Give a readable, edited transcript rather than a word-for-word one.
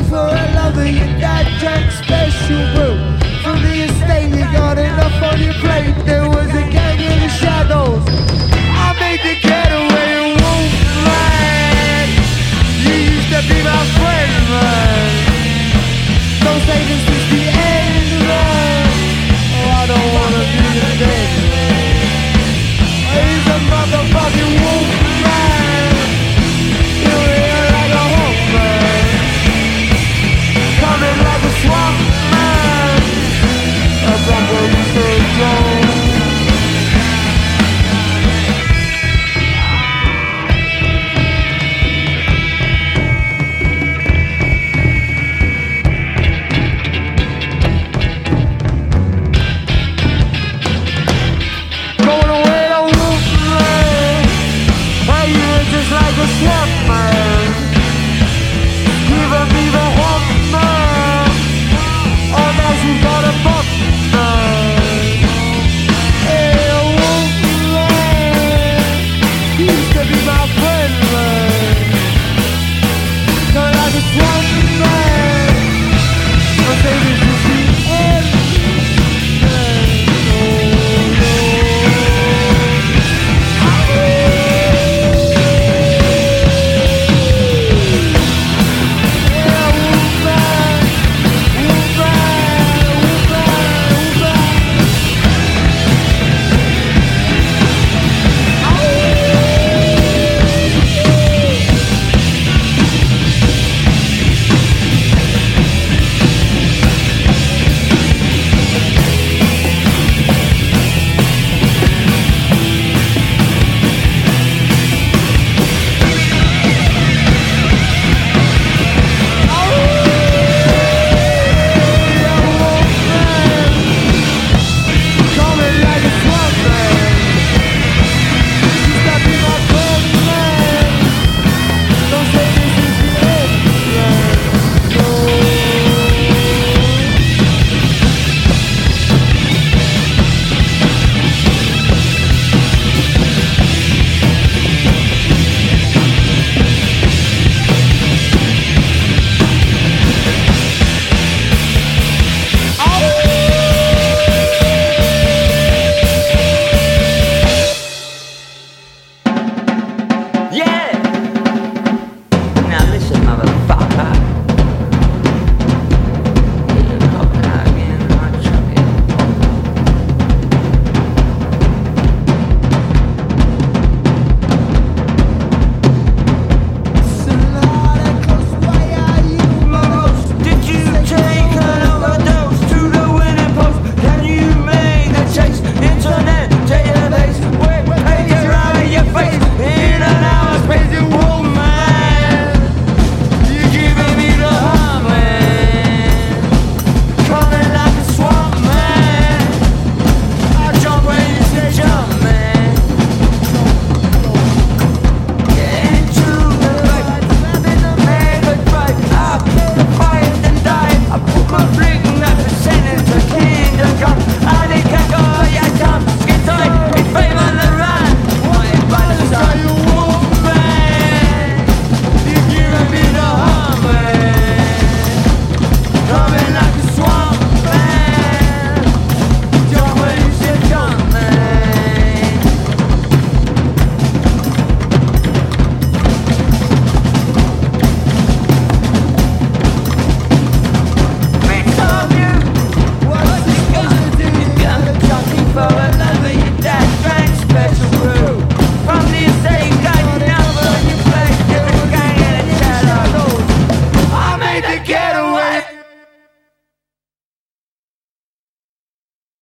for a lover, your dad drank special brew. From the estate you got enough on your plate. There was a gang in the shadows. I made the getaway, Wolfman. You used to be my friend, man. Don't say this is the end, man. Oh, I don't wanna be the dead, man. He's a motherfucking Wolfman. You're here like a hawk, man. Coming like a swamp, man. That's what you say, Joe. Yeah!